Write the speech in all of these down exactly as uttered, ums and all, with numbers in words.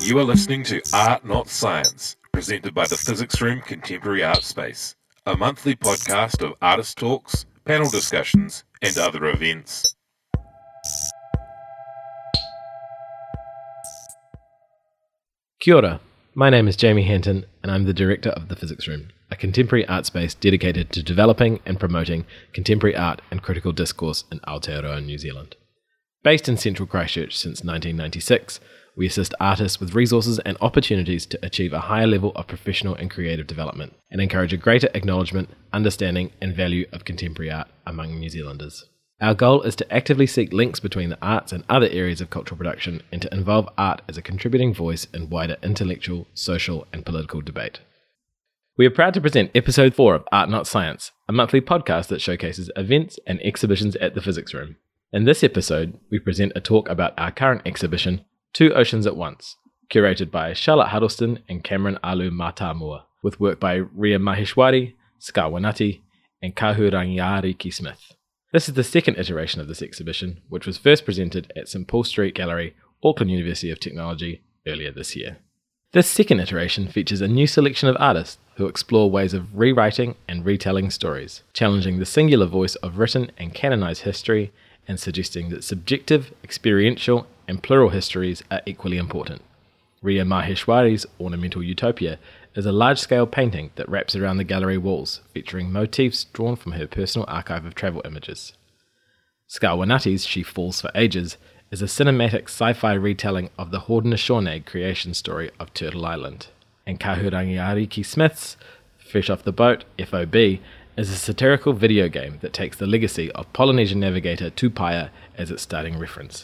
You are listening to Art Not Science, presented by the Physics Room Contemporary Art Space, a monthly podcast of artist talks, panel discussions, and other events. Kia ora. My name is Jamie Hanton, and I'm the director of the Physics Room, a contemporary art space dedicated to developing and promoting contemporary art and critical discourse in Aotearoa, New Zealand. Based in central Christchurch since nineteen ninety-six, we assist artists with resources and opportunities to achieve a higher level of professional and creative development, and encourage a greater acknowledgement, understanding, and value of contemporary art among New Zealanders. Our goal is to actively seek links between the arts and other areas of cultural production, and to involve art as a contributing voice in wider intellectual, social, and political debate. We are proud to present episode four of Art Not Science, a monthly podcast that showcases events and exhibitions at the Physics Room. In this episode, we present a talk about our current exhibition, Two Oceans at Once, curated by Charlotte Huddleston and Cameron Alu-Matamua, with work by Ria Maheshwari, Ska Wanati, and Kahu Rangiariki-Smith. This is the second iteration of this exhibition, which was first presented at St Paul Street Gallery, Auckland University of Technology, earlier this year. This second iteration features a new selection of artists who explore ways of rewriting and retelling stories, challenging the singular voice of written and canonized history, and suggesting that subjective, experiential, and plural histories are equally important. Ria Maheshwari's Ornamental Utopia is a large-scale painting that wraps around the gallery walls, featuring motifs drawn from her personal archive of travel images. Ska Wanati's She Falls for Ages is a cinematic sci-fi retelling of the Haudenosaunee creation story of Turtle Island. And Kahu Rangiariki-Smith's Fresh Off the Boat, F O B, is a satirical video game that takes the legacy of Polynesian navigator Tupaia as its starting reference.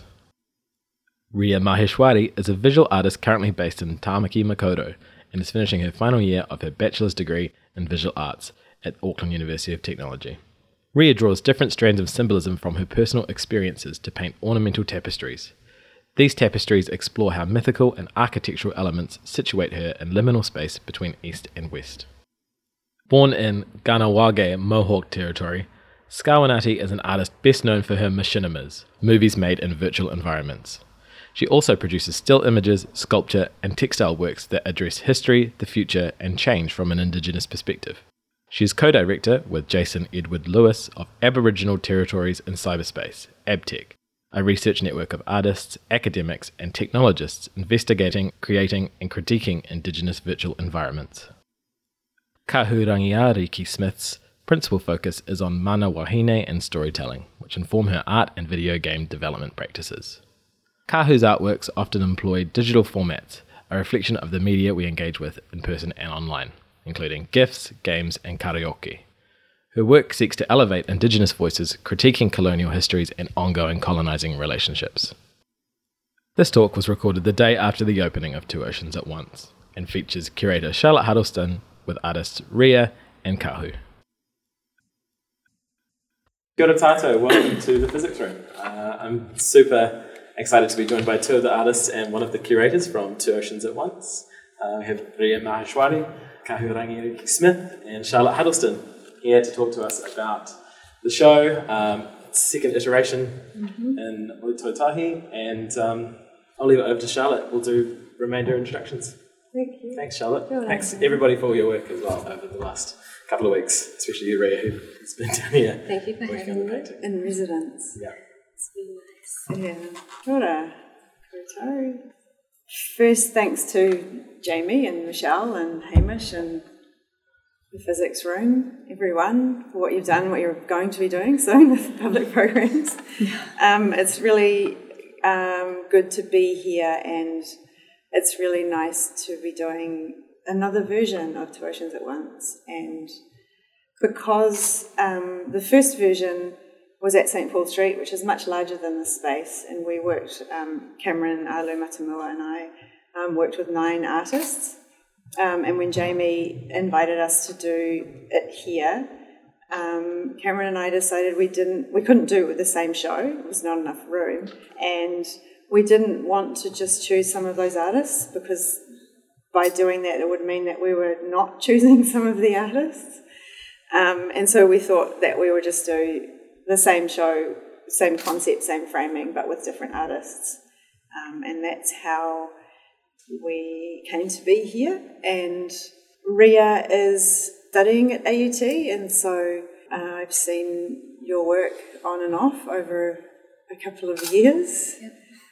Ria Maheshwari is a visual artist currently based in Tamaki Makaurau and is finishing her final year of her bachelor's degree in visual arts at Auckland University of Technology. Ria draws different strands of symbolism from her personal experiences to paint ornamental tapestries. These tapestries explore how mythical and architectural elements situate her in liminal space between east and west. Born in Ganawage, Mohawk territory, Ska Wanati is an artist best known for her machinimas, movies made in virtual environments. She also produces still images, sculpture, and textile works that address history, the future, and change from an Indigenous perspective. She is co-director with Jason Edward Lewis of Aboriginal Territories in Cyberspace, AbTech, a research network of artists, academics, and technologists investigating, creating, and critiquing Indigenous virtual environments. Kahu Rangiariki-Smith's principal focus is on mana wahine and storytelling, which inform her art and video game development practices. Kahu's artworks often employ digital formats, a reflection of the media we engage with in person and online, including GIFs, games, and karaoke. Her work seeks to elevate Indigenous voices, critiquing colonial histories and ongoing colonising relationships. This talk was recorded the day after the opening of Two Oceans at Once, and features curator Charlotte Huddleston with artists Ria and Kahu. Kia ora tātou, welcome to the Physics Room. Uh, I'm super excited to be joined by two of the artists and one of the curators from Two Oceans at Once. Uh, we have Ria Maheshwari, Kahu Rangiariki-Smith, and Charlotte Huddleston here to talk to us about the show, um, second iteration mm-hmm. in Ototahi, and um, I'll leave it over to Charlotte. We'll do remainder introductions. Thank you. Thanks, Charlotte. You're Thanks welcome. everybody for all your work as well over the last couple of weeks, especially you, Ria, who's been down here. Thank you for having me in residence. Yeah. It's been nice. Yeah. Kia ora. Koutou. First, thanks to Jamie and Michelle and Hamish and the Physics Room, everyone, for what you've done, what you're going to be doing soon with public programs. Yeah. Um, it's really um, good to be here, and it's really nice to be doing another version of Two Oceans at Once. And because um, the first version was at St Paul Street, which is much larger than this space, and we worked, um, Cameron Alu-Matamua and I um, worked with nine artists. Um, and when Jamie invited us to do it here, um, Cameron and I decided we didn't, we couldn't do it with the same show. It was not enough room, and we didn't want to just choose some of those artists, because by doing that it would mean that we were not choosing some of the artists. Um, and so we thought that we would just do the same show, same concept, same framing, but with different artists. Um, and that's how we came to be here. And Ria is studying at A U T, and so uh, I've seen your work on and off over a couple of years, yep.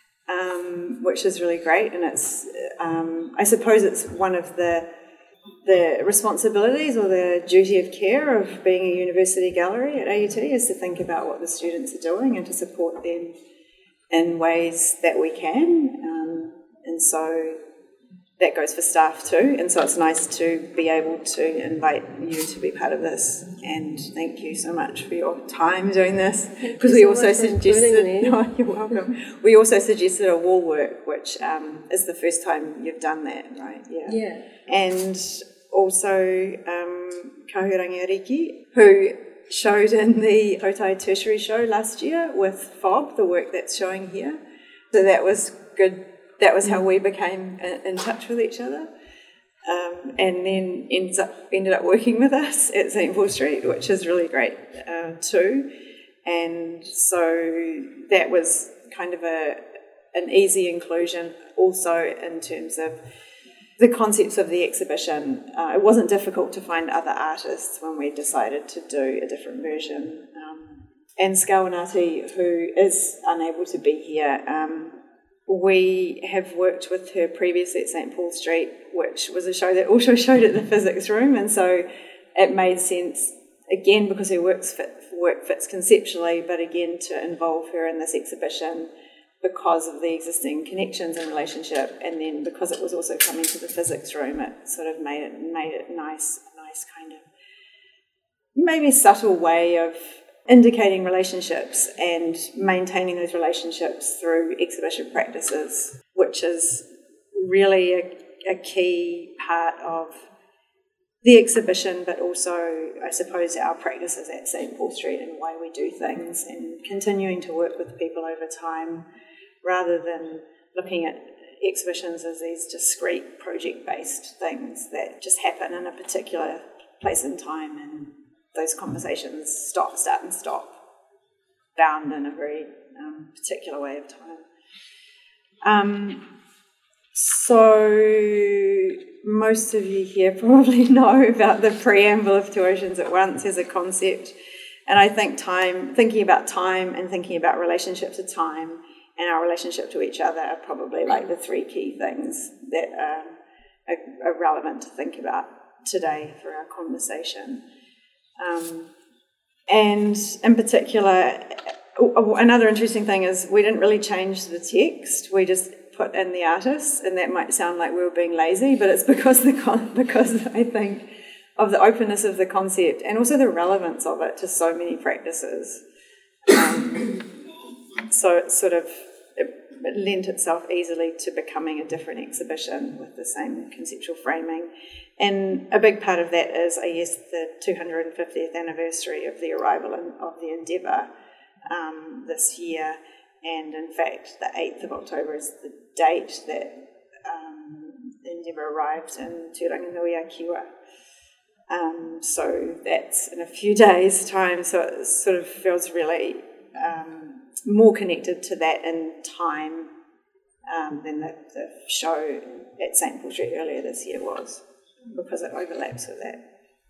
um, which is really great. And it's, um, I suppose it's one of the the responsibilities or the duty of care of being a university gallery at A U T is to think about what the students are doing and to support them in ways that we can. Um, and so that goes for staff too. And so it's nice to be able to invite you to be part of this. And thank you so much for your time doing this. Because we so also suggested, no, you're welcome. We also suggested a wall work, which um, is the first time you've done that, right? Yeah. Yeah. And also um, Kahurangi Ariki, who showed in the Hotai Tertiary show last year with Fob, the work that's showing here. So that was good. That was how we became in touch with each other. Um, and then ends up, ended up working with us at Saint Paul Street, which is really great uh, too. And so that was kind of a an easy inclusion also in terms of the concepts of the exhibition. Uh, it wasn't difficult to find other artists when we decided to do a different version. Um, and Skawanati, who is unable to be here, um, we have worked with her previously at Saint Paul Street, which was a show that also showed at the Physics Room, and so it made sense, again, because her works fit, work fits conceptually, but again to involve her in this exhibition because of the existing connections and relationship, and then because it was also coming to the Physics Room, it sort of made it made it nice, nice kind of maybe subtle way of indicating relationships and maintaining those relationships through exhibition practices, which is really a, a key part of the exhibition, but also, I suppose, our practices at Saint Paul Street and the way we do things, and continuing to work with people over time rather than looking at exhibitions as these discrete project-based things that just happen in a particular place and time, and those conversations stop, start and stop, bound in a very um, particular way of time. Um, so most of you here probably know about the preamble of Two Oceans at Once as a concept, and I think time, thinking about time and thinking about relationship to time and our relationship to each other are probably like the three key things that are, are, are relevant to think about today for our conversation. Um, and in particular, another interesting thing is we didn't really change the text. We just put in the artists, and that might sound like we were being lazy, but it's because the con- because I think of the openness of the concept and also the relevance of it to so many practices. Um, so it sort of it, it lent itself easily to becoming a different exhibition with the same conceptual framing. And a big part of that is, I guess, the two hundred fiftieth anniversary of the arrival in, of the Endeavour um, this year. And in fact, the eighth of October is the date that um, the Endeavour arrived in Te Ranginuiakiwa. Um, so that's in a few days' time, so it sort of feels really um, more connected to that in time um, than the, the show at Saint Paul Street earlier this year was, because it overlaps with that.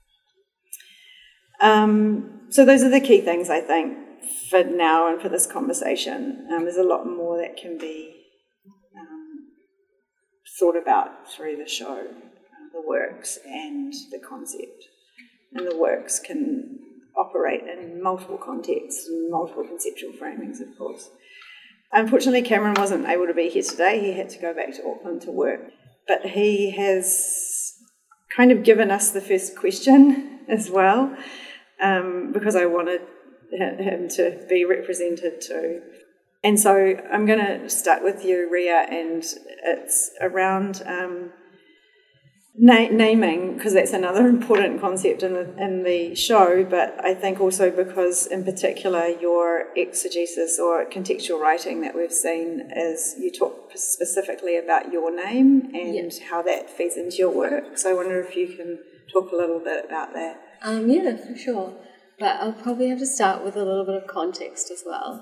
Um, so those are the key things, I think, for now and for this conversation. Um, there's a lot more that can be um, thought about through the show, uh, the works and the concept. And the works can operate in multiple contexts and multiple conceptual framings, of course. Unfortunately, Cameron wasn't able to be here today. He had to go back to Auckland to work. But he has kind of given us the first question as well, um, because I wanted him to be represented too. And so I'm going to start with you, Ria, and it's around um, na- naming, because that's another important concept in the, in the show, but I think also because in particular your exegesis or contextual writing that we've seen is you talk specifically about your name and yeah. how that feeds into your work. So I wonder if you can talk a little bit about that. Um, yeah, for sure. But I'll probably have to start with a little bit of context as well.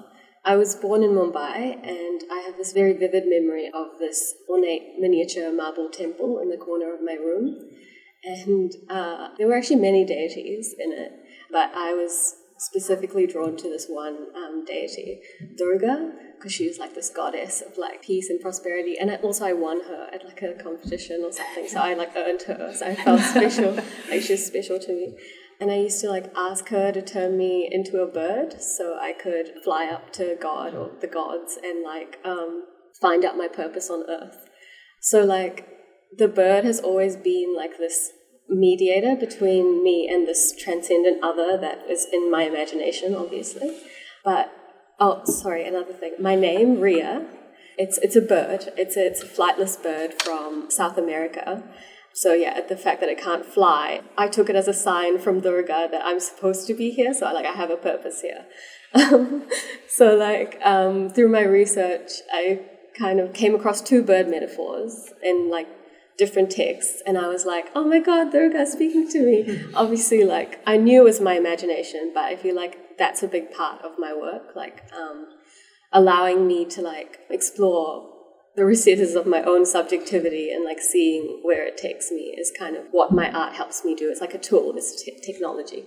I was born in Mumbai, and I have this very vivid memory of this ornate miniature marble temple in the corner of my room. And uh, there were actually many deities in it, but I was specifically drawn to this one um, deity, Durga, because she was like this goddess of like peace and prosperity. And also I won her at like a competition or something, so I like earned her, so I felt special, like she was special to me. And I used to like ask her to turn me into a bird so I could fly up to God or the gods and like um, find out my purpose on earth. So like the bird has always been like this mediator between me and this transcendent other that is in my imagination, obviously. But, oh, sorry, another thing. My name, Ria, it's it's a bird. It's a, it's a flightless bird from South America. So yeah, the fact that it can't fly, I took it as a sign from Durga that I'm supposed to be here, so like I have a purpose here. So like um, through my research, I kind of came across two bird metaphors in like different texts, and I was like, oh my god, Durga's speaking to me. Obviously, like I knew it was my imagination, but I feel like that's a big part of my work, like um, allowing me to like explore the recesses of my own subjectivity and like seeing where it takes me is kind of what my art helps me do. It's like a tool, it's te- technology.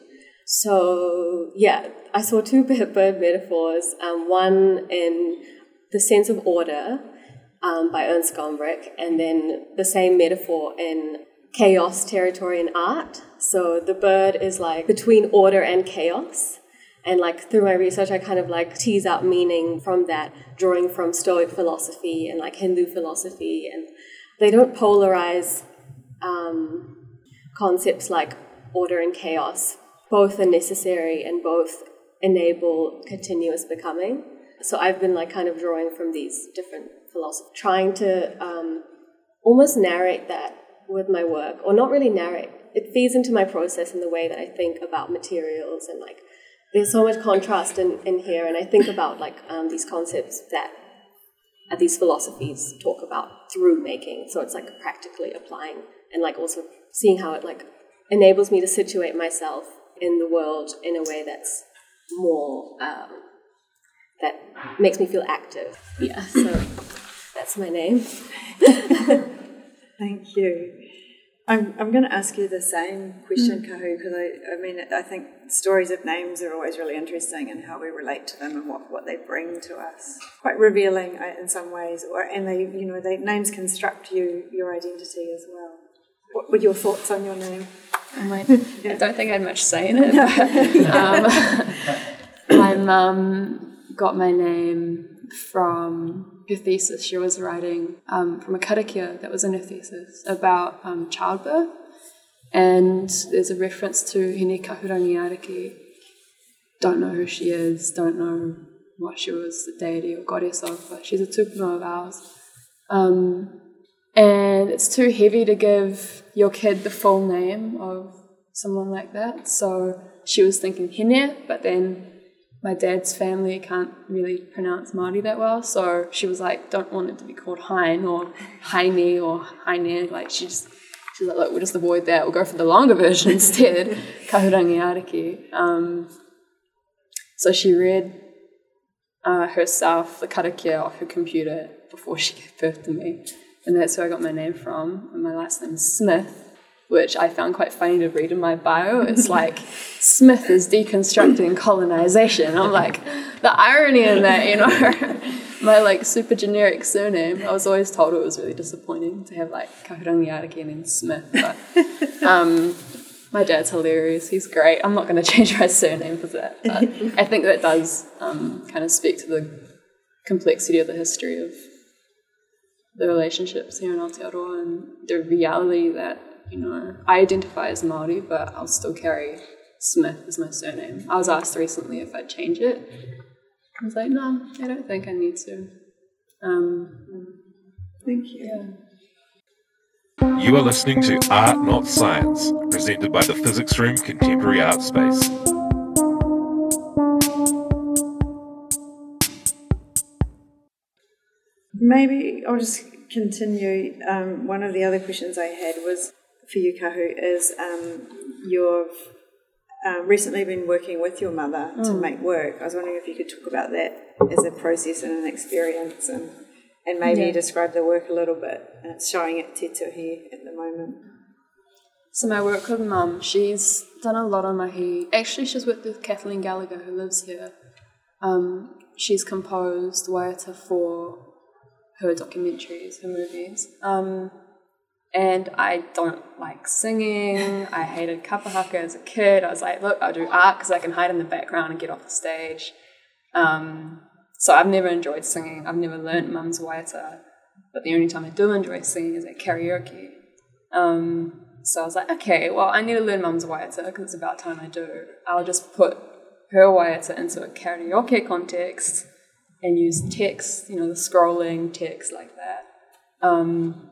So yeah, I saw two bird metaphors, um, one in The Sense of Order um, by Ernst Gombrich, and then the same metaphor in Chaos, Territory and Art. So the bird is like between order and chaos. And like through my research, I kind of like tease out meaning from that, drawing from Stoic philosophy and like Hindu philosophy. And they don't polarize um, concepts like order and chaos. Both are necessary and both enable continuous becoming. So I've been like kind of drawing from these different philosophies, trying to um, almost narrate that with my work, or not really narrate. It feeds into my process in the way that I think about materials and like there's so much contrast in, in here, and I think about like um, these concepts that uh, these philosophies talk about through making. So it's like practically applying and like also seeing how it like enables me to situate myself in the world in a way that's more um, that makes me feel active. Yeah, so that's my name. Thank you. I'm I'm going to ask you the same question, mm. Kahu, because I, I mean, I think stories of names are always really interesting and how we relate to them and what, what they bring to us. Quite revealing in some ways, or and they you know they names construct you your identity as well. What were your thoughts on your name? I, might, yeah. I don't think I had much say in it. But, um, my mum got my name from her thesis. She was writing um, from a karakia that was in her thesis about um, childbirth, and there's a reference to Hine Kahurangi-Ariki. Don't know who she is, don't know what she was, the deity or goddess of, but she's a tupuna of ours. Um, and it's too heavy to give your kid the full name of someone like that, so she was thinking Hine, but then my dad's family can't really pronounce Māori that well, so she was like, don't want it to be called Hein or Heine or Heine. Like she just, she's like, look, we'll just avoid that. We'll go for the longer version instead, Kahurangi-Ariki. Um, so she read uh, herself the karakia off her computer before she gave birth to me, and that's where I got my name from. And my last name is Smith, which I found quite funny to read in my bio. It's like, Smith is deconstructing colonization. I'm like, the irony in that, you know. My like super generic surname, I was always told it was really disappointing to have like Kahurangi-Ariki and then Smith. But um, my dad's hilarious. He's great. I'm not going to change my surname for that. But I think that does um, kind of speak to the complexity of the history of the relationships here in Aotearoa and the reality that, you know, I identify as Māori, but I'll still carry Smith as my surname. I was asked recently if I'd change it. I was like, no, I don't think I need to. Um, Thank you. Yeah. You are listening to Art Not Science, presented by the Physics Room Contemporary Art Space. Maybe I'll just continue. Um, one of the other questions I had was for you, Kahu, is um, you've um, recently been working with your mother mm. to make work. I was wondering if you could talk about that as a process and an experience, and, and maybe yeah. describe the work a little bit. And it's showing at Te Tuhi at the moment. So my work with Mum, she's done a lot on mahi. Actually, she's worked with Kathleen Gallagher, who lives here. Um, she's composed waiata for her documentaries, her movies. Um, and I don't like singing. I hated kapahaka as a kid. I was like, look, I'll do art because I can hide in the background and get off the stage. Um, so I've never enjoyed singing. I've never learnt Mum's waiata. But the only time I do enjoy singing is at karaoke. Um, so I was like, okay, well, I need to learn Mum's waiata because it's about time I do. I'll just put her waiata into a karaoke context and use text, you know, the scrolling text like that. Um,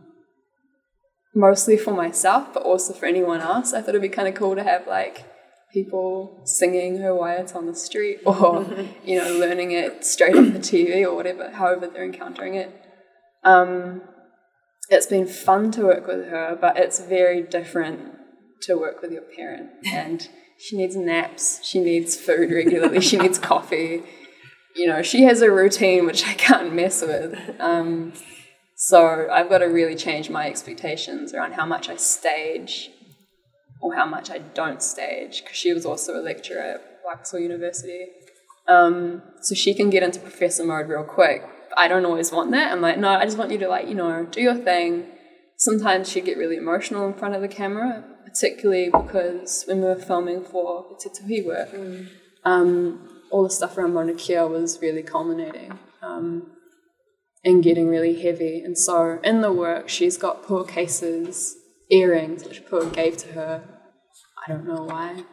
mostly for myself, but also for anyone else. I thought it'd be kind of cool to have, like, people singing her waiata on the street or, you know, learning it straight off the T V or whatever, however they're encountering it. Um, it's been fun to work with her, but it's very different to work with your parent. And she needs naps, she needs food regularly, she needs coffee. You know, she has a routine which I can't mess with. Um, so I've got to really change my expectations around how much I stage or how much I don't stage, because she was also a lecturer at Waikato University. Um, so she can get into professor mode real quick. I don't always want that. I'm like, no, I just want you to, like, you know, do your thing. Sometimes she'd get really emotional in front of the camera, particularly because when we were filming for the Te Tuhi work, mm. um, all the stuff around Mauna Kea was really culminating um, and getting really heavy. And so in the work, she's got Pua cases, earrings, which Pua gave to her. I don't know why.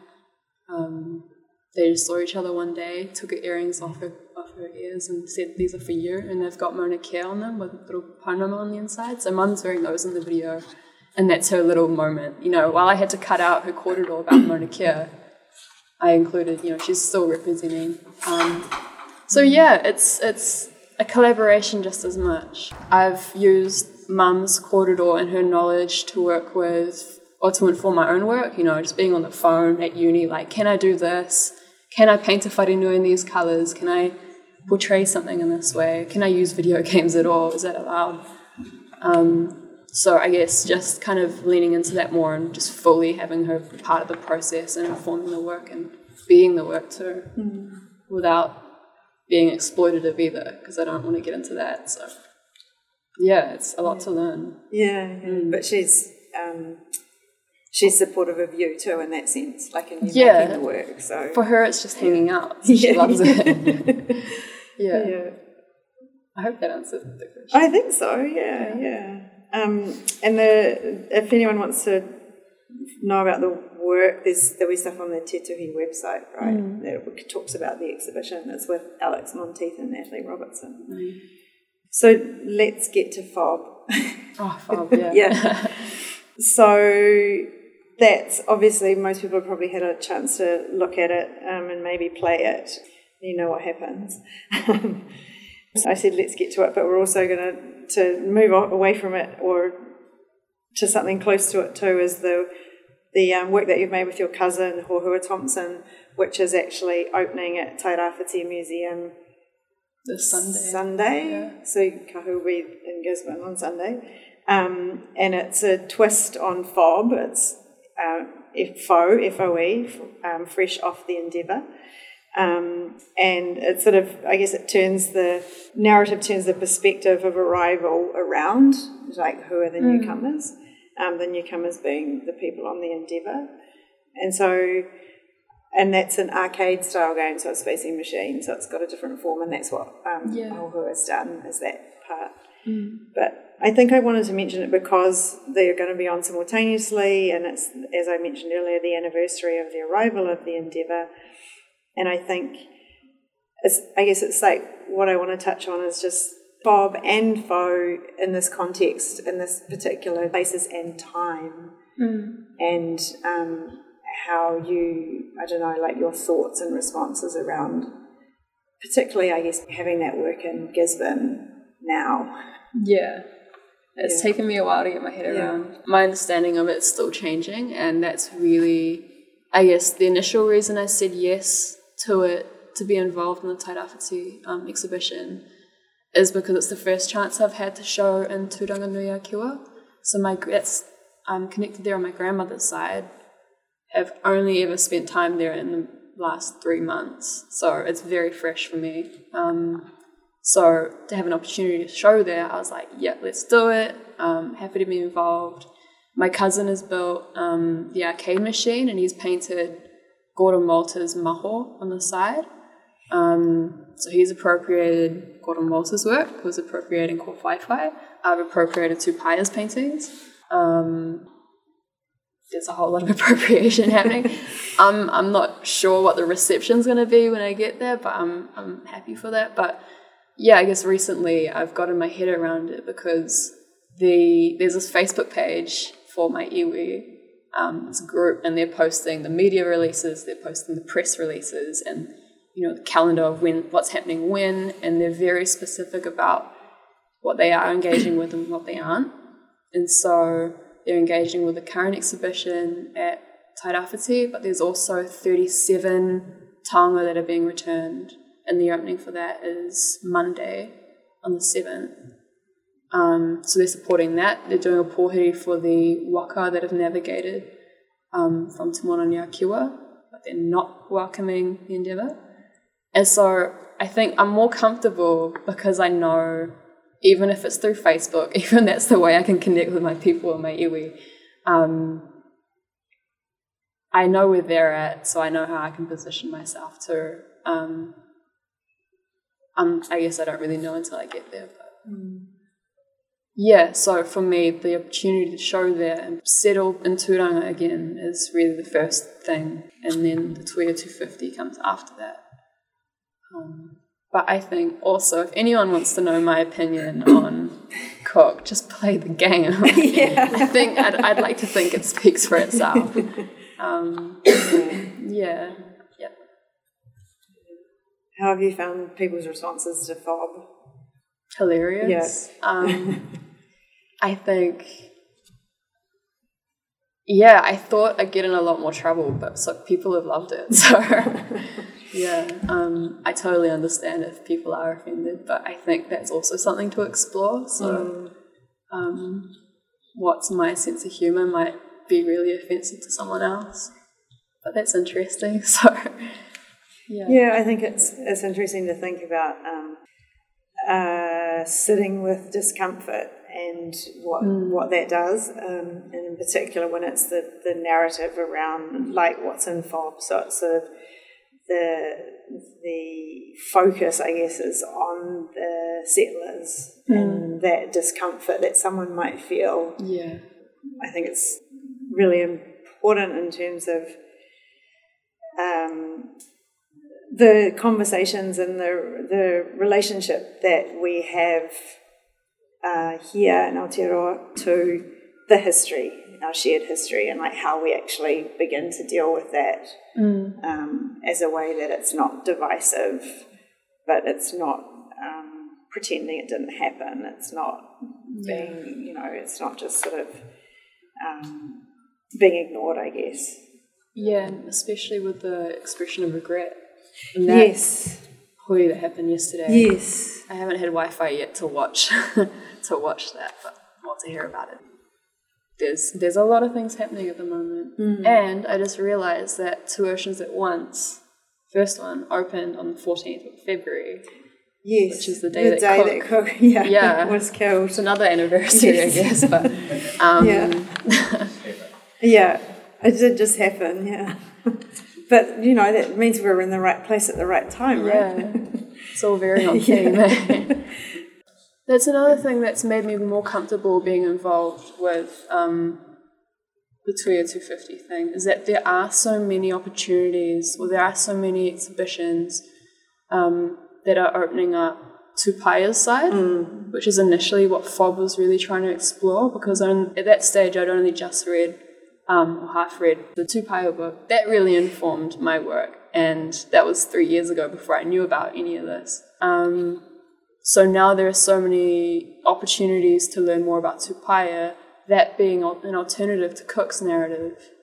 Um, they just saw each other one day, took her earrings off her off her ears and said, these are for you. And they've got Mauna Kea on them with little paunama on the inside. So Mum's wearing those in the video. And that's her little moment. You know, while I had to cut out her kōrero about Mauna Kea, I included, you know, she's still representing. Um, so yeah, it's it's a collaboration just as much. I've used Mum's kōrero and her knowledge to work with, or to inform my own work, you know, just being on the phone at uni, like, can I do this? Can I paint a wharenui in these colours? Can I portray something in this way? Can I use video games at all? Is that allowed? Um, so I guess just kind of leaning into that more and just fully having her part of the process and informing the work and being the work too, mm. without being exploitative either, because I don't want to get into that. So yeah, it's a lot yeah. to learn. Yeah, yeah. Mm. But she's um, she's supportive of you too in that sense, like in you yeah. making the work. So for her, it's just hanging yeah. out. So she loves it. yeah. yeah. I hope that answers the question. I think so. Yeah, yeah. yeah. Um, and the if anyone wants to know about the work, there's there'll be stuff on the Te Tuhi website, right? Mm. That talks about the exhibition. It's with Alex Monteith and Natalie Robertson. Mm. So let's get to Fob. Oh, Fob, yeah. yeah. So that's obviously most people have probably had a chance to look at it um, and maybe play it. You know what happens. So I said let's get to it, but we're also going to to move away from it or to something close to it too, is the the um, work that you've made with your cousin Hohua Thompson, which is actually opening at Tairāwhiti Museum this Sunday. Sunday, yeah. So Kahu will be in Gisborne on Sunday, um, and it's a twist on Fob. It's uh, F O F O E, um, fresh off the Endeavour. Um, and it sort of, I guess it turns the narrative, turns the perspective of arrival around, like who are the mm. newcomers, um, the newcomers being the people on the Endeavour. And so, and that's an arcade style game, so it's facing machine, so it's got a different form, and that's what um, yeah. Hohua has done, is that part. Mm. But I think I wanted to mention it because they're going to be on simultaneously, and it's, as I mentioned earlier, the anniversary of the arrival of the Endeavour. And I think, it's, I guess it's like what I want to touch on is just Fob and Fo in this context, in this particular places and time, mm. and um, how you, I don't know, like your thoughts and responses around, particularly, I guess, having that work in Gisborne now. Yeah. It's yeah. taken me a while to get my head yeah. around. My understanding of it's still changing, and that's really I guess the initial reason I said yes to it, to be involved in the Tairāwhiti um, exhibition, is because it's the first chance I've had to show in Tūranganui-a-Kiwa. So my that's I'm connected there on my grandmother's side. Have only ever spent time there in the last three months, so it's very fresh for me. Um, so to have an opportunity to show there, I was like, yeah, let's do it. Um, happy to be involved. My cousin has built um, the arcade machine, and he's painted Gordon Walter's maho on the side. Um, so he's appropriated Gordon Walter's work, who's appropriating Ko Whaiwhai. I've appropriated Tupaia's paintings. Um, there's a whole lot of appropriation happening. I'm I'm not sure what the reception's going to be when I get there, but I'm I'm happy for that. But yeah, I guess recently I've gotten my head around it because the there's this Facebook page for my iwi. Um, it's a group, and they're posting the media releases, they're posting the press releases, and you know the calendar of when what's happening when, and they're very specific about what they are engaging with and what they aren't. And so they're engaging with the current exhibition at Tairāwhiti, but there's also thirty-seven taonga that are being returned, and the opening for that is Monday on the seventh. Um, so they're supporting that. They're doing a pōhiri for the waka that have navigated um, from Te Moanani-a-Kiwa, but they're not welcoming the endeavour. And so I think I'm more comfortable because I know, even if it's through Facebook, even that's the way I can connect with my people and my iwi, um, I know where they're at, so I know how I can position myself to. Um, um, I guess I don't really know until I get there. But mm. Yeah, so for me, the opportunity to show there and settle in Tūranga again is really the first thing, and then the Tuia two fifty comes after that. Um, But I think also, if anyone wants to know my opinion on Cook, just play the game. Yeah. I think I'd, I'd like to think it speaks for itself. Um, yeah, yeah. How have you found people's responses to Fob? Hilarious. Yeah. Um, I think, yeah, I thought I'd get in a lot more trouble, but so people have loved it. So. Yeah, um, I totally understand if people are offended, but I think that's also something to explore. So mm. um, what's my sense of humour might be really offensive to someone else, but that's interesting. So yeah, yeah, I think it's it's interesting to think about um, uh, sitting with discomfort and what mm. what that does, um, and in particular when it's the, the narrative around like what's in Fob. So it's sort of the the focus, I guess, is on the settlers mm. and that discomfort that someone might feel. Yeah, I think it's really important in terms of um, the conversations and the the relationship that we have uh, here in Aotearoa to the history, our shared history, and like how we actually begin to deal with that mm. um, as a way that it's not divisive, but it's not um, pretending it didn't happen. It's not yeah. being, you know, it's not just sort of um, being ignored, I guess. Yeah, and especially with the expression of regret. And that yes. hui that happened yesterday. Yes. I haven't had Wi-Fi yet to watch to watch that, but more to hear about it. There's there's a lot of things happening at the moment. Mm. And I just realised that Two Oceans at Once, first one, opened on the fourteenth of February. Yes. Which is the day, the that, day Cook, that Cook yeah, yeah, was killed. It's another anniversary, yes. I guess. But, um, yeah. yeah, it did just happen, yeah. But, you know, that means we're in the right place at the right time, right? Yeah. It's all very on theme. Yeah. That's another thing that's made me more comfortable being involved with um, the Tuia two fifty thing, is that there are so many opportunities, or there are so many exhibitions um, that are opening up Tupaia's side, mm. which is initially what Fob was really trying to explore, because on, at that stage I'd only just read, um, or half read, the Tupaia book. That really informed my work, and that was three years ago before I knew about any of this. Um, So now there are so many opportunities to learn more about Tupaia, that being an alternative to Cook's narrative,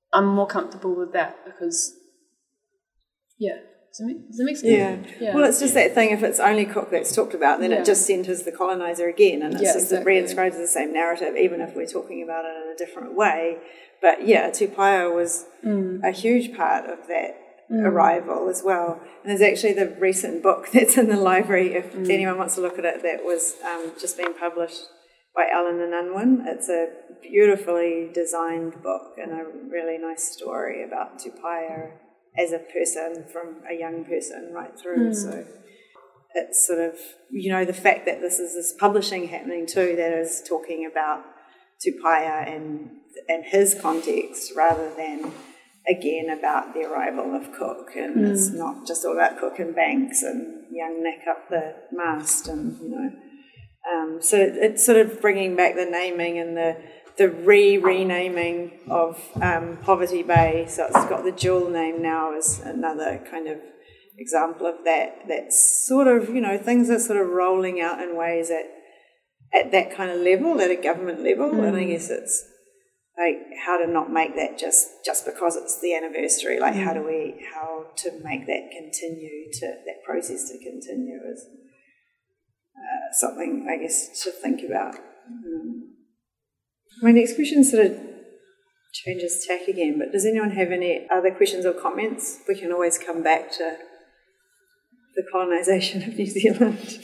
I'm more comfortable with that because, yeah. Does that make, does that make sense? Yeah. yeah. Well, it's just that thing, if it's only Cook that's talked about, then Yeah. it just centres the coloniser again, and it's Yeah, just exactly. reinscribes the same narrative, even if we're talking about it in a different way. But yeah, Tupaia was Mm. a huge part of that Mm. arrival as well. And there's actually the recent book that's in the library, if Mm. anyone wants to look at it, that was um, just been published by Ellen and Unwin. It's a beautifully designed book and a really nice story about Tupaia as a person, from a young person right through. Mm. So it's sort of, you know, the fact that this is this publishing happening too that is talking about Tupaia and and his context rather than, again, about the arrival of Cook. And Mm. it's not just all about Cook and Banks and young Nick up the mast and, you know. Um, so it's sort of bringing back the naming and the the re-renaming of um, Poverty Bay. So it's got the dual name now as another kind of example of that. That's sort of, you know, things are sort of rolling out in ways at at that kind of level, at a government level. Mm. And I guess it's like how to not make that just, just because it's the anniversary. Like mm. how do we, how to make that continue, to that process to continue is uh, something, I guess, to think about. Um, My next question sort of changes tack again, but does anyone have any other questions or comments? We can always come back to the colonisation of New Zealand.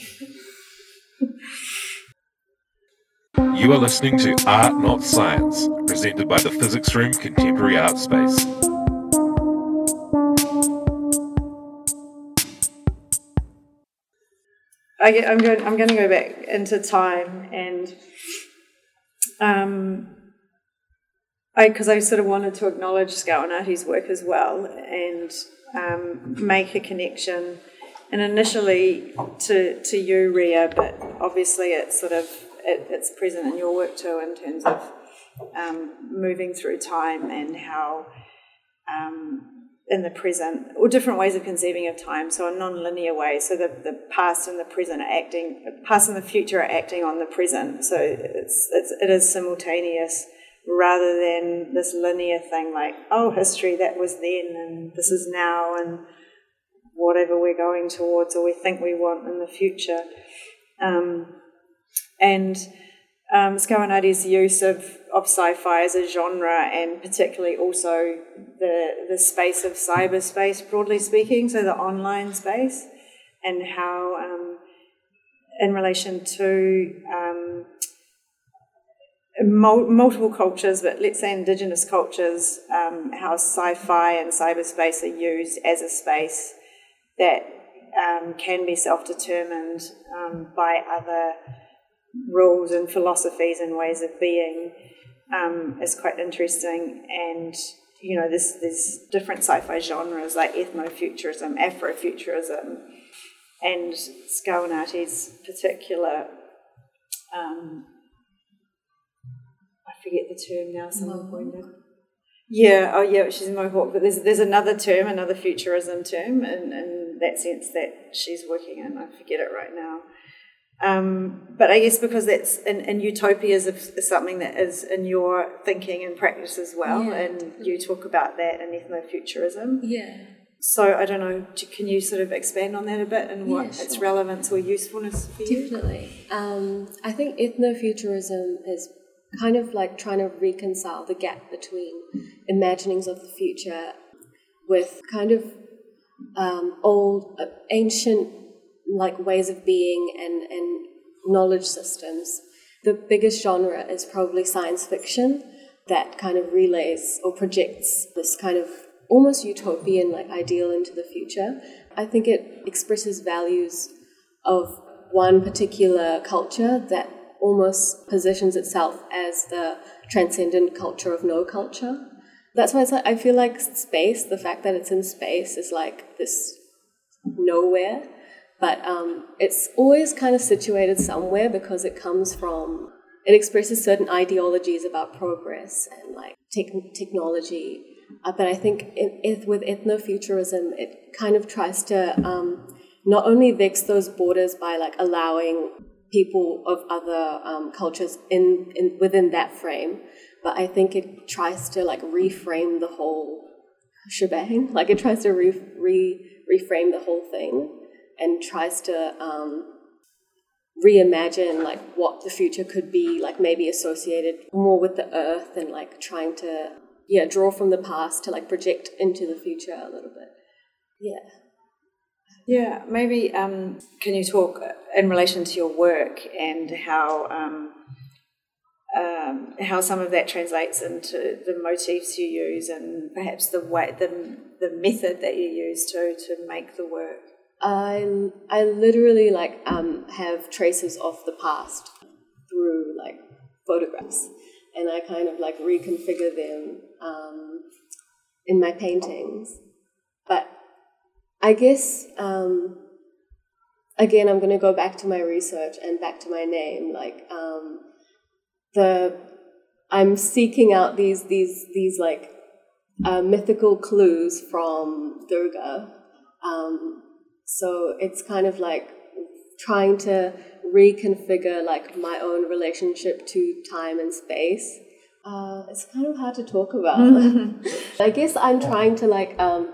You are listening to Art Not Science, presented by the Physics Room Contemporary Art Space. I get, I'm going. I'm going to go back into time, and um, I because I sort of wanted to acknowledge Skauanati's work as well, and um, make a connection. And initially to to you, Ria, but obviously it's sort of it, it's present in your work too, in terms of um, moving through time and how. Um, in the present, or different ways of conceiving of time, so a non-linear way, so the, the past and the present are acting, past and the future are acting on the present, so it's, it's it is simultaneous rather than this linear thing like, oh, history, that was then and this is now and whatever we're going towards or we think we want in the future. Um, and Um, Skauanati's use of, of sci-fi as a genre, and particularly also the the space of cyberspace, broadly speaking, so the online space, and how um, in relation to um, mul- multiple cultures, but let's say Indigenous cultures, um, how sci-fi and cyberspace are used as a space that um, can be self-determined um, by other rules and philosophies and ways of being um, is quite interesting. And you know, there's there's different sci-fi genres like ethnofuturism, Afrofuturism, and Skauanati's particular um, I forget the term now. Someone pointed. Yeah, oh yeah, she's Mohawk. But there's there's another term, another futurism term, in, in that sense that she's working in. I forget it right now. Um, but I guess because that's in, in utopias is something that is in your thinking and practice as well, yeah, and you talk about that in ethnofuturism. Yeah. So I don't know, can you sort of expand on that a bit and what yeah, sure. its relevance or usefulness for you? Definitely. Um, I think ethnofuturism is kind of like trying to reconcile the gap between imaginings of the future with kind of um, old, uh, ancient like ways of being and, and knowledge systems. The biggest genre is probably science fiction that kind of relays or projects this kind of almost utopian like ideal into the future. I think it expresses values of one particular culture that almost positions itself as the transcendent culture of no culture. That's why it's like, I feel like space, the fact that it's in space is like this nowhere. But um, it's always kind of situated somewhere because it comes from, it expresses certain ideologies about progress and like te- technology. Uh, but I think it, it, with ethnofuturism, it kind of tries to um, not only vex those borders by like allowing people of other um, cultures in, in within that frame, but I think it tries to like reframe the whole shebang. Like it tries to re, re reframe the whole thing and tries to um, reimagine like what the future could be, like maybe associated more with the earth and like trying to yeah draw from the past to like project into the future a little bit. Yeah. Yeah, maybe um, can you talk in relation to your work and how um, um, how some of that translates into the motifs you use and perhaps the way the the method that you use to to make the work. I I literally like um, have traces of the past through like photographs, and I kind of like reconfigure them um, in my paintings, but. I guess, um, again, I'm going to go back to my research and back to my name. Like, um, the I'm seeking out these these these like uh, mythical clues from Durga. Um, so it's kind of like trying to reconfigure like my own relationship to time and space. Uh, it's kind of hard to talk about. I guess I'm trying to like. Um,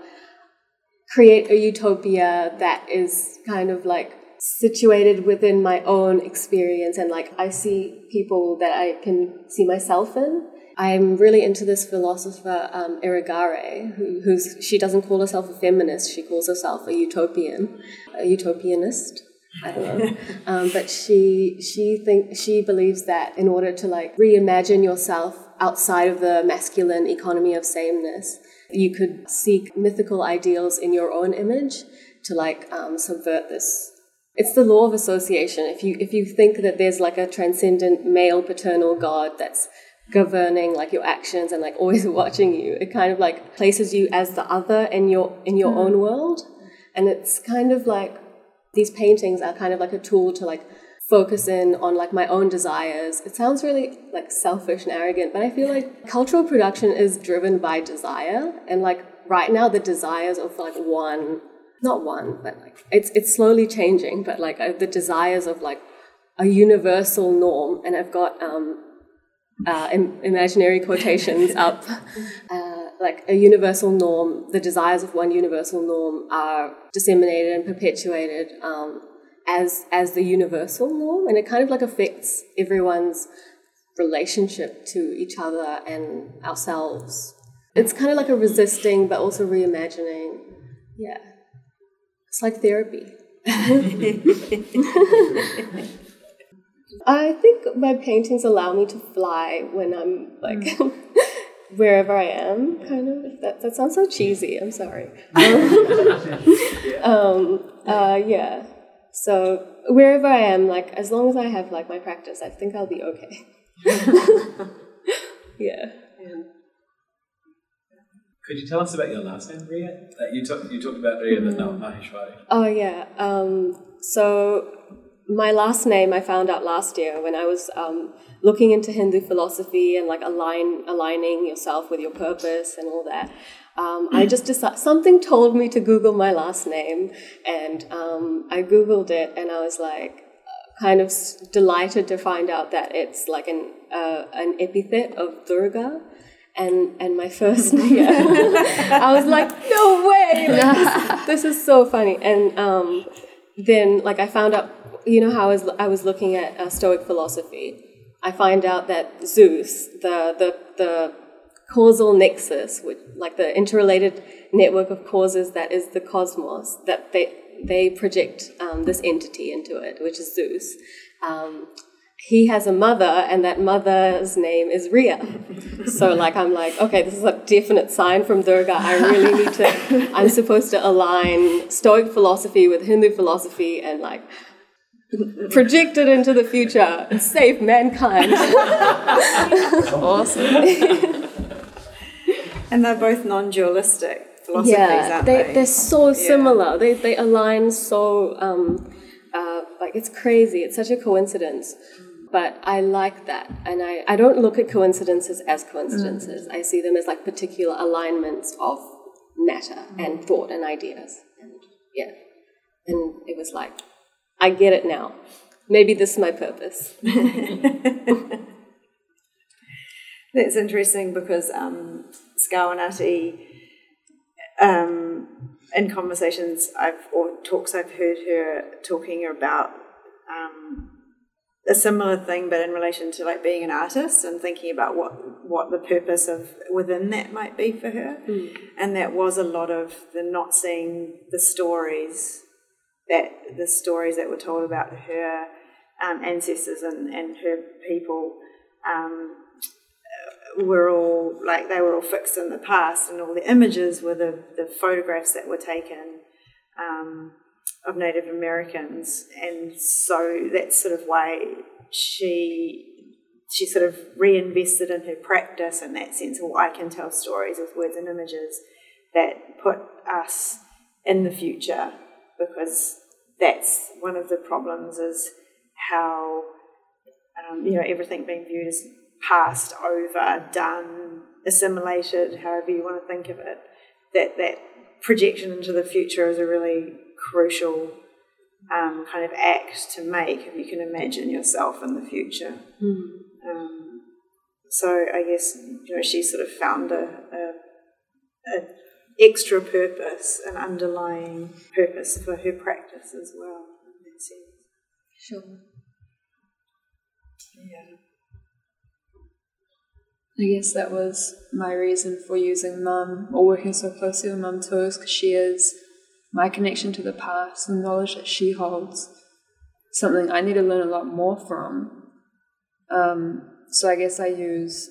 create a utopia that is kind of like situated within my own experience and like I see people that I can see myself in. I'm really into this philosopher um, Irigaray, who, who's she doesn't call herself a feminist, she calls herself a utopian, a utopianist. I don't know, um, but she she think she believes that in order to like reimagine yourself outside of the masculine economy of sameness, you could seek mythical ideals in your own image to like um, subvert this. It's the law of association. If you if you think that there's like a transcendent male paternal god that's governing like your actions and like always watching you, it kind of like places you as the other in your in your mm. own world, and it's kind of like these paintings are kind of like a tool to like focus in on like my own desires. It sounds really like selfish and arrogant, but I feel like cultural production is driven by desire, and like right now the desires of like one, not one, but like it's it's slowly changing, but like uh, the desires of like a universal norm, and I've got um uh im- imaginary quotations up, uh, like a universal norm, the desires of one universal norm are disseminated and perpetuated um as as the universal norm, and it kind of like affects everyone's relationship to each other and ourselves. It's kind of like a resisting but also reimagining. Yeah. It's like therapy. I think my paintings allow me to fly when I'm like mm. wherever I am, kind of. That that sounds so cheesy, I'm sorry. Um, um uh yeah. So wherever I am, like as long as I have like my practice, I think I'll be okay. yeah. yeah. Could you tell us about your last name, Ria? That you talked you talked about Ria, but not Maheshwari. Oh yeah. Um, so my last name I found out last year when I was um, looking into Hindu philosophy and like align aligning yourself with your purpose and all that. Um, I just decided, something told me to Google my last name, and um, I Googled it, and I was like kind of delighted to find out that it's like an uh, an epithet of Durga, and and my first name. I was like, no way, like, this, this is so funny. And um, then like I found out, you know how I was I was looking at uh, Stoic philosophy. I find out that Zeus, the the the causal nexus, which like the interrelated network of causes that is the cosmos, that they they project um, this entity into it, which is Zeus. Um, he has a mother, and that mother's name is Ria. So like I'm like, okay, this is a definite sign from Durga. I really need to. I'm supposed to align Stoic philosophy with Hindu philosophy and like project it into the future and save mankind. Awesome. And they're both non-dualistic philosophies, yeah, aren't they? they? They're so yeah. similar. They they align so, um, uh, like, it's crazy. It's such a coincidence. But I like that. And I, I don't look at coincidences as coincidences. Mm. I see them as, like, particular alignments of matter mm. and thought and ideas. And, yeah. And it was like, I get it now. Maybe this is my purpose. That's interesting because um, Scawanati, um, in conversations I've or talks I've heard her talking about um, a similar thing, but in relation to like being an artist and thinking about what what the purpose of within that might be for her, mm. and that was a lot of the not seeing the stories that the stories that were told about her um, ancestors and, and her people. Um, were all like they were all fixed in the past, and all the images were the, the photographs that were taken um, of Native Americans, and so that's sort of why she she sort of reinvested in her practice in that sense. Well, I can tell stories with words and images that put us in the future, because that's one of the problems is how um, you know everything being viewed as passed over, done, assimilated, however you want to think of it, that that projection into the future is a really crucial um, kind of act to make if you can imagine yourself in the future. Mm. Um, so I guess you know she sort of found a, a, a extra purpose, an underlying purpose for her practice as well, in that sense. Sure. Yeah. I guess that was my reason for using Mum or working so closely with Mum too, is because she is my connection to the past, the knowledge that she holds, something I need to learn a lot more from. Um, so I guess I use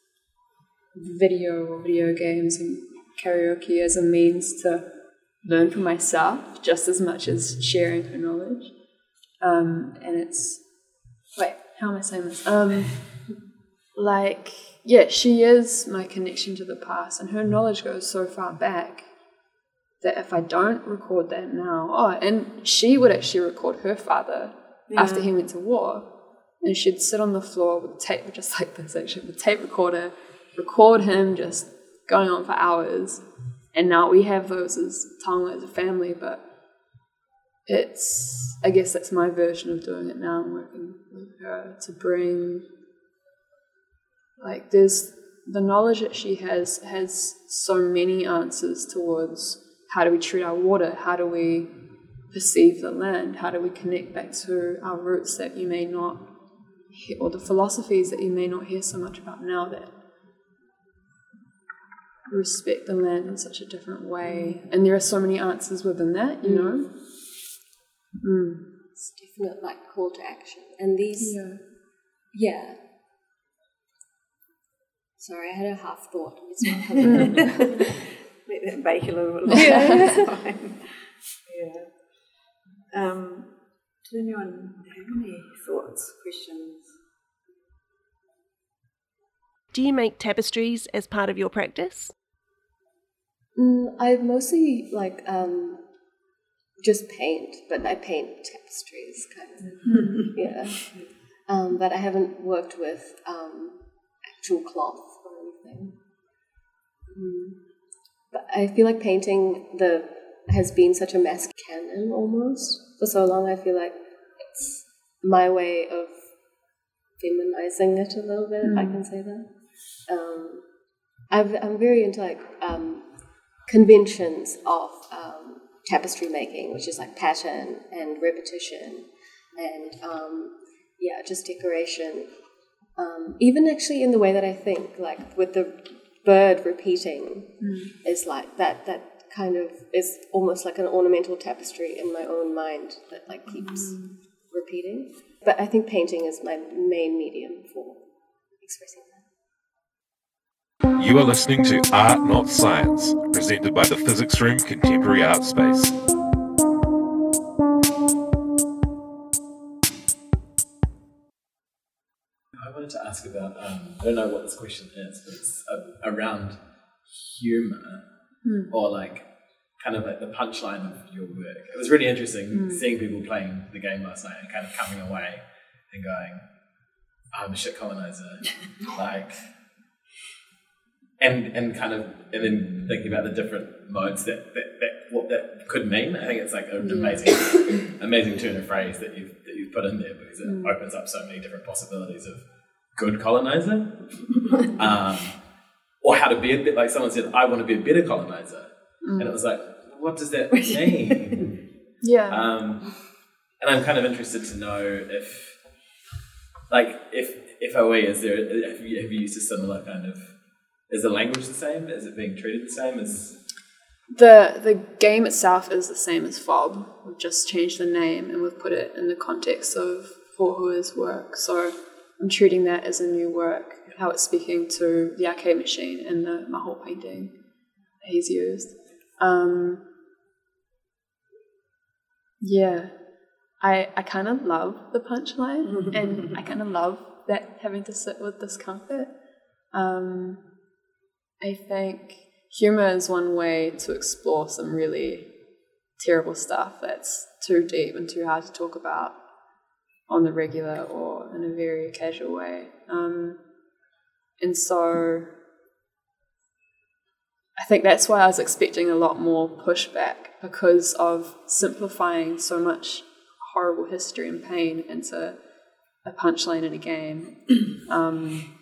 video or video games and karaoke as a means to learn for myself just as much as sharing her knowledge. Um, and it's, wait, how am I saying this? Um, like... Yeah, she is my connection to the past, and her knowledge goes so far back that if I don't record that now, oh, and she would actually record her father yeah. after he went to war, and she'd sit on the floor with tape, just like this actually, with a tape recorder, record him just going on for hours, and now we have those as taonga as a family, but it's, I guess that's my version of doing it now. I'm working with her to bring... Like, there's the knowledge that she has has so many answers towards how do we treat our water, how do we perceive the land, how do we connect back to our roots that you may not hear, or the philosophies that you may not hear so much about now that respect the land in such a different way. And there are so many answers within that, you know. Mm. It's definitely like call to action. And these, yeah. yeah. Sorry, I had a half thought. It's not coming. Let that bake a little bit longer. Yeah. yeah. Um, does anyone have any thoughts, questions? Do you make tapestries as part of your practice? Mm, I mostly like um, just paint, but I paint tapestries, kind of. yeah. Um, but I haven't worked with um, actual cloth. Mm. But I feel like painting the has been such a mass canon almost for so long. I feel like it's my way of feminizing it a little bit, mm. if I can say that. Um, I've, I'm very into like um, conventions of um, tapestry making, which is like pattern and repetition and um, yeah, just decoration. Um, even actually in the way that I think, like with the bird repeating, mm. is like that. That kind of is almost like an ornamental tapestry in my own mind that like keeps mm. repeating. But I think painting is my main medium for expressing that. You are listening to Art Not Science, presented by the Physics Room Contemporary Art Space. I wanted to ask about, um, I don't know what this question is, but it's uh, around humour, mm. or like kind of like the punchline of your work. It was really interesting mm. seeing people playing the game last night and kind of coming away and going, I'm a shit colonizer. like, and and kind of, and then thinking about the different modes that, that, that what that could mean. I think it's like an amazing, amazing turn of phrase that you've, that you've put in there, because it mm. opens up so many different possibilities of good colonizer, um, or how to be a bit like someone said, I want to be a better colonizer, mm. and it was like, what does that mean? yeah. Um, and I'm kind of interested to know if, like, if if O E is there, have you, have you used a similar kind of, is the language the same? Is it being treated the same as? The the game itself is the same as Fob. We've just changed the name and we've put it in the context of Pohua's work. So I'm treating that as a new work, how it's speaking to the arcade machine and the Maho painting that he's used. Um, yeah, I I kind of love the punchline and I kind of love that having to sit with discomfort. Um, I think humour is one way to explore some really terrible stuff that's too deep and too hard to talk about on the regular or in a very casual way. Um, and so I think that's why I was expecting a lot more pushback, because of simplifying so much horrible history and pain into a punchline in a game. Um,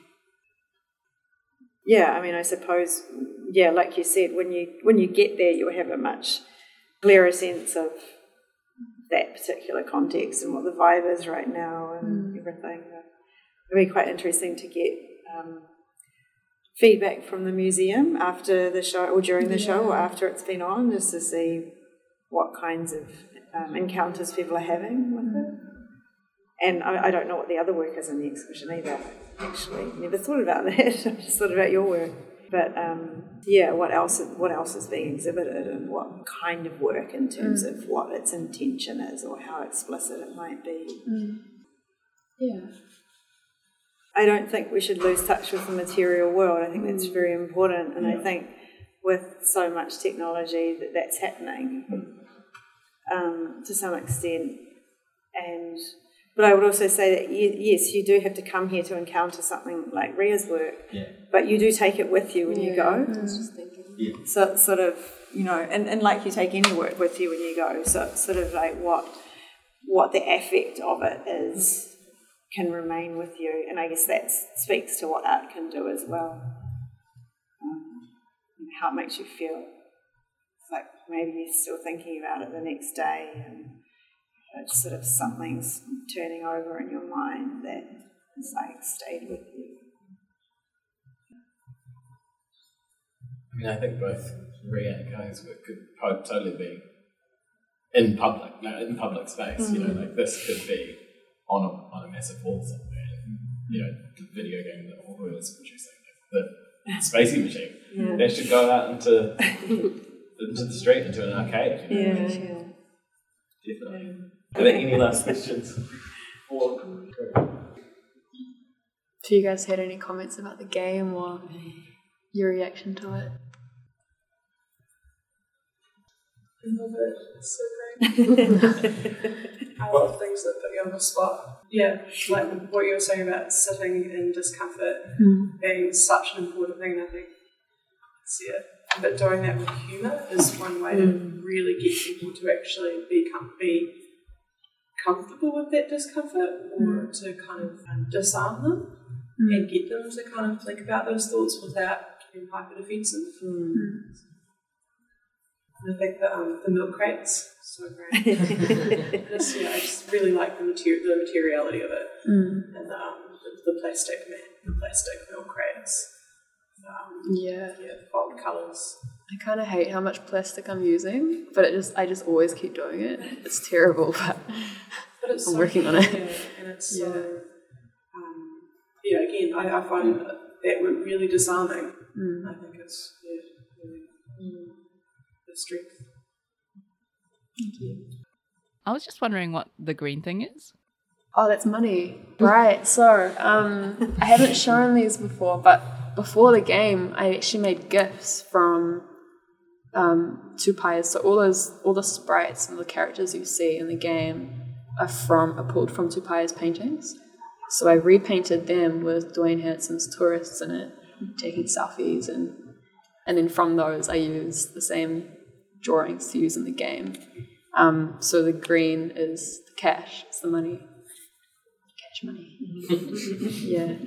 yeah, I mean, I suppose, yeah, like you said, when you when you get there, you'll have a much clearer sense of that particular context and what the vibe is right now and mm. everything. It'll be quite interesting to get um, feedback from the museum after the show or during the yeah. show or after it's been on, just to see what kinds of um, encounters people are having with mm. it. And I, I don't know what the other work is in the exhibition either, actually. Never thought about that. I just thought about your work. But um, yeah, what else what else is being exhibited and what kind of work in terms mm. of what its intention is or how explicit it might be. Mm. Yeah. I don't think we should lose touch with the material world. I think mm. that's very important. And yeah. I think with so much technology that that's happening um, to some extent. And But I would also say that, yes, you do have to come here to encounter something like Ria's work, yeah. but you do take it with you when yeah. you go. I was just thinking. Yeah. So it's sort of, you know, and, and like you take any work with you when you go, so it's sort of like what what the affect of it is can remain with you. And I guess that speaks to what art can do as well, um, and how it makes you feel. It's like maybe you're still thinking about it the next day and it's sort of something's turning over in your mind that is like stayed with you. I mean, I think both Ria and Kai's work could totally be in public, no, in public space. Mm-hmm. You know, like this could be on a on a massive wall somewhere. You know, the video game that Pohu was producing, the Spacey Machine, yeah. that should go out into into the street, into an arcade. You know? Yeah, yeah, definitely. Yeah. Are there any last questions? Or, have you guys had any comments about the game or your reaction to it? I love it. It's so great. I love things that put you on the spot. Yeah, like what you were saying about sitting in discomfort mm. being such an important thing, I think. Yeah. But doing that with humour is one way mm. to really get people to actually be com- be comfortable with that discomfort, or mm. to kind of um, disarm them mm. and get them to kind of think about those thoughts without being hyper defensive. Mm. And I think that um, the milk crates so great. I just, you know, I just really like the material, the materiality of it, mm. and um, the, the plastic man, the plastic milk crates. Um, yeah, yeah, bold colours. I kind of hate how much plastic I'm using, but it just I just always keep doing it. It's terrible, but, but it's I'm so working clear, on it. And it's yeah. so, um, yeah, again, I, I find that really disarming. Mm. I think it's yeah, really mm. the strength. Thank you. I was just wondering what the green thing is. Oh, that's money. Right, so um, I haven't shown these before, but before the game, I actually made gifts from um, Tupai's. So all those, all the sprites and the characters you see in the game are from are pulled from Tupai's paintings. So I repainted them with Dwayne Hanson's tourists in it, taking selfies, and and then from those I used the same drawings to use in the game. Um, so the green is the cash, it's the money. Cash money. Yeah.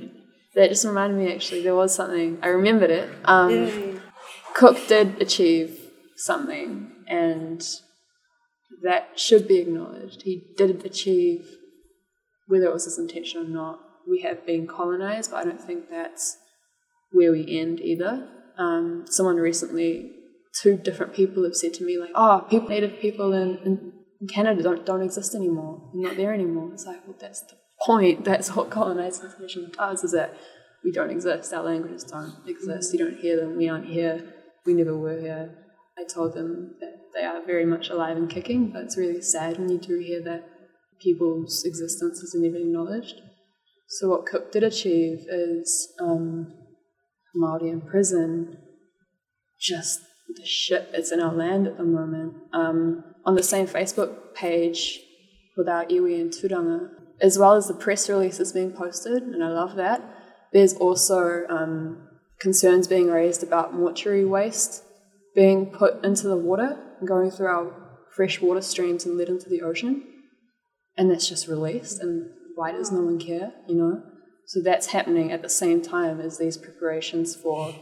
that just reminded me, actually, there was something, I remembered it. Um, Yay. Cook did achieve something, and that should be acknowledged. He did achieve, whether it was his intention or not, we have been colonised, but I don't think that's where we end either. Um, someone recently, two different people have said to me, like, oh, people, native people in, in Canada don't, don't exist anymore. They're not there anymore. It's like, well, that's the point. That's what colonisation does, is that we don't exist. Our languages don't exist. You don't hear them. We aren't here. We never were here. I told them that they are very much alive and kicking, but it's really sad when you do hear that people's existence is never acknowledged. So what Cook did achieve is um, Māori in prison, just the shit that's in our land at the moment. Um, on the same Facebook page with our iwi and tūranga, as well as the press releases being posted, and I love that, there's also um, concerns being raised about mortuary waste being put into the water and going through our fresh water streams and led into the ocean, and that's just released, and why does no one care, you know? So that's happening at the same time as these preparations for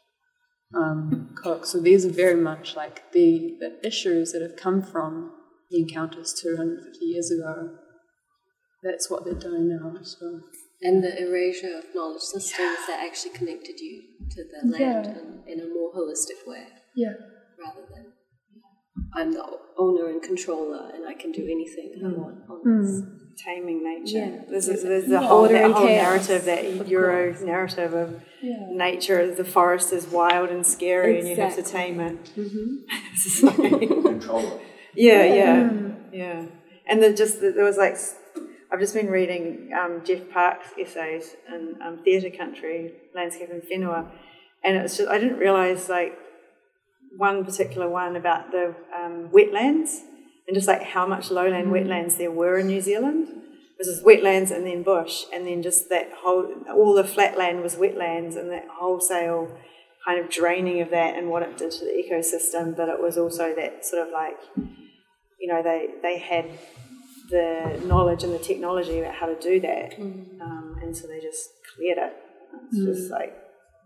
um, Cook. So these are very much like the, the issues that have come from the encounters two hundred fifty years ago. That's what they're doing now. So. And the erasure of knowledge systems that actually connected you to the land Yeah. in, in a more holistic way. Yeah. Rather than, I'm the owner and controller and I can do anything I want on this. Mm. Taming nature. Yeah, There's, exactly. there's the Yeah. whole, Order that and whole chaos, narrative, that of Euro course. narrative of Yeah. nature, the forest is wild and scary and you have to Exactly. tame it. Mm-hmm. Control. Yeah, yeah, Mm. yeah. And the, just the, there was like, I've just been reading um, Jeff Park's essays in um, Theatre Country, Landscape and Whenua, and it's just, I didn't realise like one particular one about the um, wetlands and just like how much lowland Mm. wetlands there were in New Zealand. It was just wetlands and then bush, and then just that whole, all the flat land was wetlands, and that wholesale kind of draining of that and what it did to the ecosystem, but it was also that sort of like, you know, they, they had the knowledge and the technology about how to do that, Mm. um, and so they just cleared it. It's Mm. just like,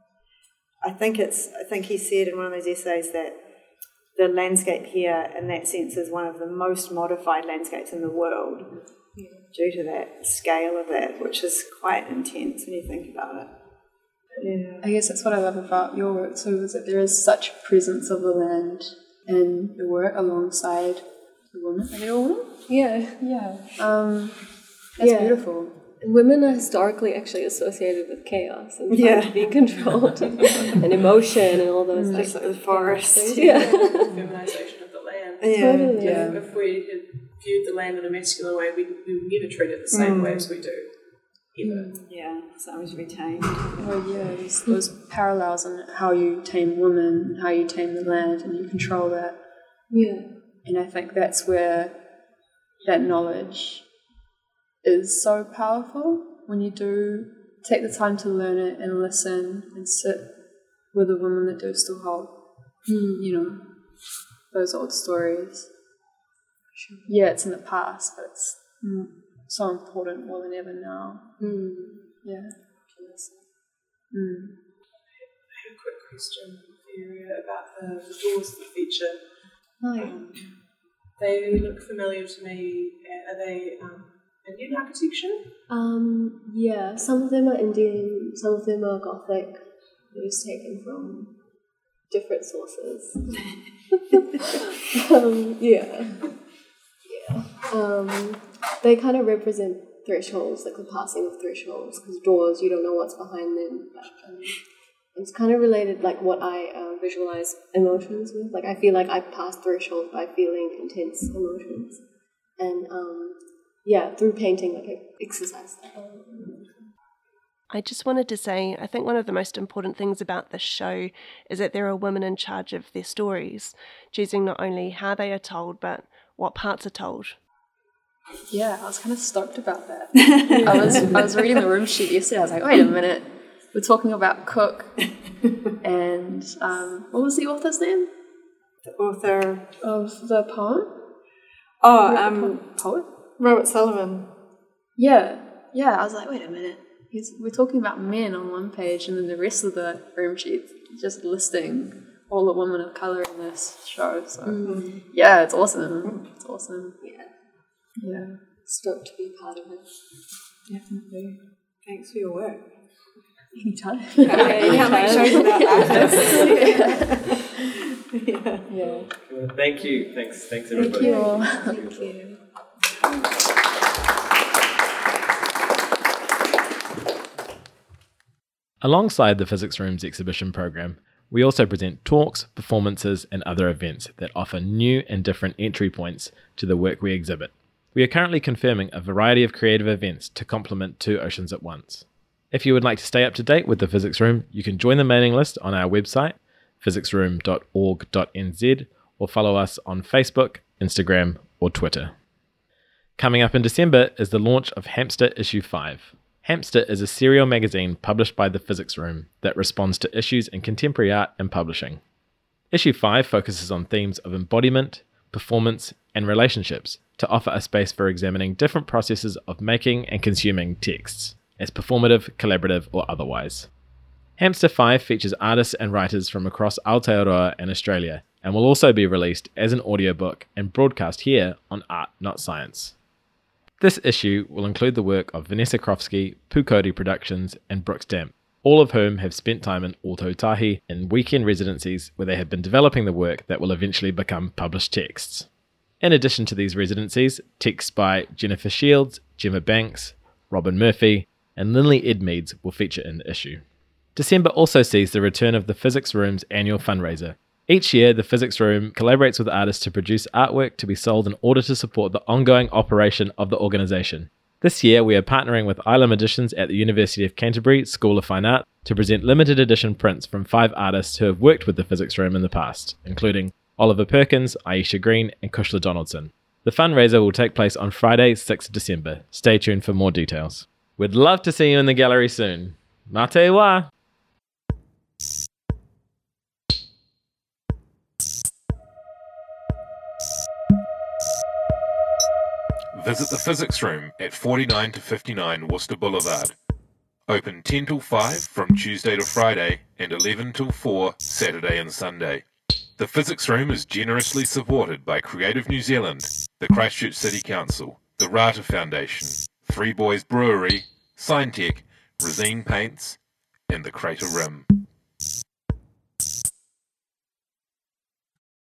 I think it's, I think he said in one of those essays that the landscape here, in that sense, is one of the most modified landscapes in the world, Yeah. due to that scale of that, which is quite intense when you think about it. Yeah. I guess that's what I love about your work too, is that there is such presence of the land in your work alongside the women. Are they all women? Yeah. Yeah. Um, that's Yeah. beautiful. Women are historically actually associated with chaos and Yeah. trying to be controlled and emotion and all those like, Just like the forest. things. Yeah. Feminisation of the land. Yeah. Totally. Yeah. If, if we had viewed the land in a masculine way, we, we would never treat it the same Mm. way as we do. Ever. Yeah, something to be tamed. Oh yeah, there's those parallels in how you tame women, and how you tame the land, and you control that. Yeah. And I think that's where that knowledge is so powerful, when you do take the time to learn it and listen and sit with the women that do still hold, you know, those old stories. Yeah, it's in the past, but it's mm, so important more than ever now. Mm. Yeah. Mm. I have a quick question for you about the, the doors that feature. Hi. Um, they look familiar to me. Are they um, Indian architecture? Um, yeah, some of them are Indian, some of them are Gothic. They're just taken from different sources. um, yeah. Yeah. Um, they kind of represent thresholds, like the passing of thresholds, because doors, you don't know what's behind them. But, um, it's kind of related, like what I uh, visualize emotions with. Like I feel like I pass thresholds by feeling intense emotions. And um, yeah, through painting, like I exercise that. I just wanted to say, I think one of the most important things about this show is that there are women in charge of their stories, choosing not only how they are told, but what parts are told. Yeah, I was kind of stoked about that. I was I was reading the room sheet yesterday. I was like, wait a minute, we're talking about Cook, and um, what was the author's name The author, of the poem? oh, Wrote the um, po- poet. Robert Sullivan. Yeah, yeah. I was like, wait a minute, he's, we're talking about men on one page, and then the rest of the room sheet's just listing all the women of colour in this show. So Mm. yeah, it's awesome. It's awesome. Yeah. Yeah. Stoked to be part of it. Definitely. Thanks for your work. Anytime. Yeah, you can't make shows without artists. yeah. Yeah. Well, thank you. Thanks. Thanks Thank everybody. you all. Thank you. Alongside the Physics Room's exhibition program, we also present talks, performances, and other events that offer new and different entry points to the work we exhibit. We are currently confirming a variety of creative events to complement Two Oceans at Once. If you would like to stay up to date with the Physics Room, you can join the mailing list on our website, physics room dot org dot n z, or follow us on Facebook, Instagram, or Twitter. Coming up in December is the launch of Hamster Issue five. Hamster is a serial magazine published by the Physics Room that responds to issues in contemporary art and publishing. Issue five focuses on themes of embodiment, performance, and relationships to offer a space for examining different processes of making and consuming texts, as performative, collaborative, or otherwise. Hamster five features artists and writers from across Aotearoa and Australia, and will also be released as an audiobook and broadcast here on Art Not Science. This issue will include the work of Vanessa Krofsky, Pukori Productions, and Brooks Damp, all of whom have spent time in Ōtautahi in weekend residencies where they have been developing the work that will eventually become published texts. In addition to these residencies, texts by Jennifer Shields, Gemma Banks, Robin Murphy, and Lindley Edmeads will feature in the issue. December also sees the return of the Physics Room's annual fundraiser. Each year, the Physics Room collaborates with artists to produce artwork to be sold in order to support the ongoing operation of the organisation. This year, we are partnering with Ilam Editions at the University of Canterbury School of Fine Art to present limited edition prints from five artists who have worked with the Physics Room in the past, including Oliver Perkins, Aisha Green, and Kushla Donaldson. The fundraiser will take place on Friday, sixth of December. Stay tuned for more details. We'd love to see you in the gallery soon. Mā te wā! Visit the Physics Room at forty-nine to fifty-nine Worcester Boulevard. Open ten till five from Tuesday to Friday and eleven till four Saturday and Sunday. The Physics Room is generously supported by Creative New Zealand, the Christchurch City Council, the Rata Foundation, Three Boys Brewery, Signtech, Resine Paints, and the Crater Rim.